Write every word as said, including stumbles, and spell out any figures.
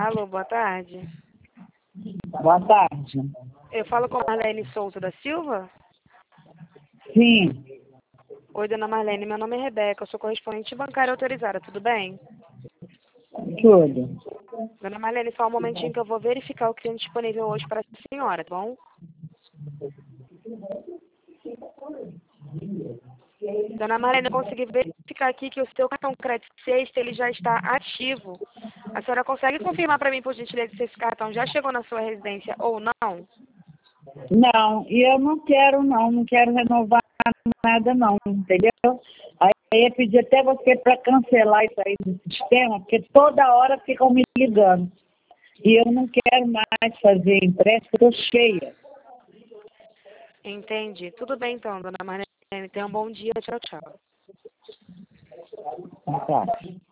Alô, boa tarde. Boa tarde. Eu falo com a Marlene Souza da Silva? Sim, Oi, dona Marlene, meu nome é Rebeca, eu sou correspondente bancária autorizada, tudo bem? tudo. Dona Marlene, só um momentinho que eu vou verificar o que tem disponível hoje para a senhora, tá bom? Dona Marlene, eu consegui verificar aqui que o seu cartão crédito sexta, ele já está ativo. A senhora consegue confirmar para mim, por gentileza, se esse cartão já chegou na sua residência ou não? Não, e eu não quero não, não quero renovar nada não, entendeu? Aí eu ia pedir até você para cancelar isso aí do sistema, porque toda hora ficam me ligando. E eu não quero mais fazer empréstimo, estou cheia. Entendi. Tudo bem então, dona Marlene. Tenha um bom dia. Tchau, tchau. Tá.